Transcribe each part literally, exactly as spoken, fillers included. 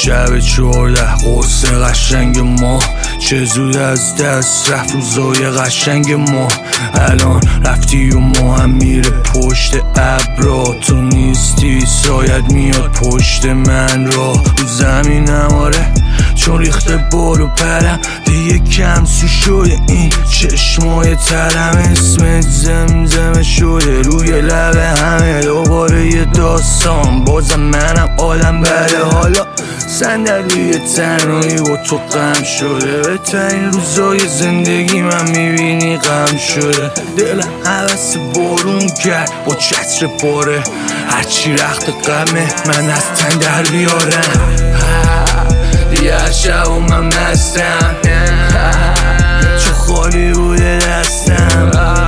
شب چهارده قرص قشنگ ما، چه زود از دست رفت روزای قشنگ ما. الان رفتی و ما هم میره پشت ابرا، تو نیستی سایت میاد پشت من را. رو زمینم آره چون ریخته بال و پرم، دیگه کم سو شده این چشمای ترم. اسمت زمزمه شده روی لبه همه، دوباره یه داستان بازم منم آدم بده. حالا صندلی تنهایی با تو غم شده، بهترین روزای زندگی من میبینی غم شده. دلم حوث بارون کرد با چتر پاره، هرچی رخت غمه من از تن در بیارم. دیگه هر شب و من مستم، چون خالی بوده دستم.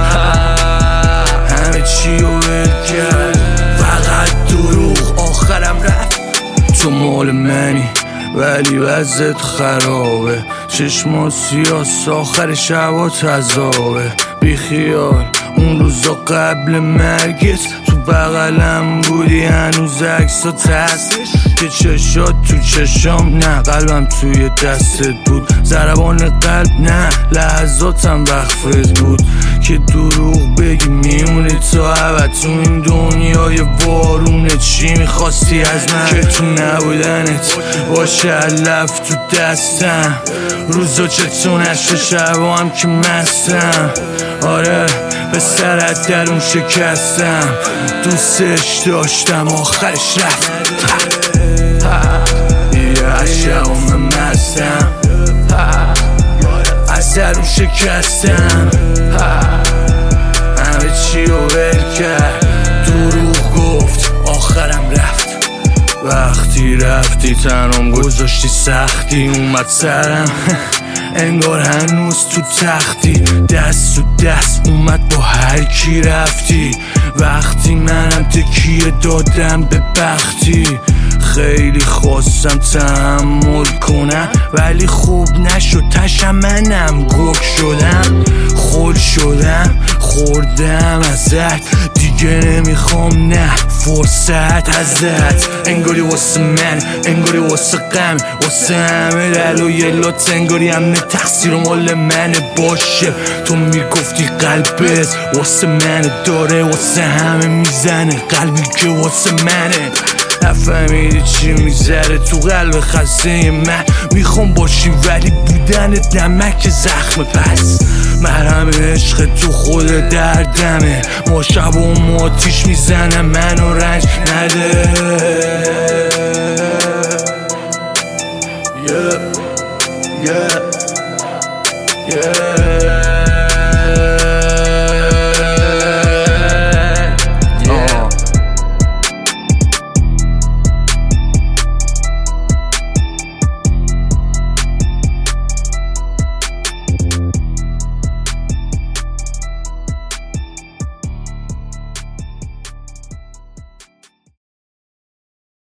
همه چی رو ول کرد فقط دروغ، آخرم رفت. تو مال منی ولی وضعت خرابه، چشما سیاس آخر شبا تذابه. بی خیال اون روزا قبل مرگت تو بغلم بودی، هنوز عکسات هست که چشات تو چشام، نه قلبم توی دستت بود. ضربان قلب نه لحظاتم وقفت بود، که دروغ بگی میمونی تا ابد تو این دنیای وارونه. چی میخواستی از من که تو نبودنت باشه علف تو دستم؟ روزا چطور نشه شبا هم که مستم، آره به سرت درون شکستم. دوستش داشتم آخرش رفت، یه عشق و من مستم، از درون شکستم. همه چی رو ول کرد دروغ گفت آخرم رفت. وقتی رفتی تنم گذاشتی سختی اومد سرم، انگار هنوز تو تختی دست تو دست اومد با هر کی رفتی. وقتی منم تکیه دادم به بختی، خیلی خواستم تحمل کنم ولی خوب نشد، تشم منم گرگ شدم. خل شدم خوردم ازت دیگه نمیخوام، نه فرصت ازت. انگاری واسه من انگاری واسه غم، واسه همه دل و یلات، انگاری همه تقصیر مال منه باشه. تو میگفتی قلبت واسه منه داره، واسه همه میزنه قلبی که واسه منه. نفهمیدی چی میذاره تو قلب خسته من، میخوام باشی ولی بودنت نمک زخم. پس مرهم عشق تو خود دردمه، ما شب و ما آتیش میزنم منو رنج نده. yeah, yeah, yeah.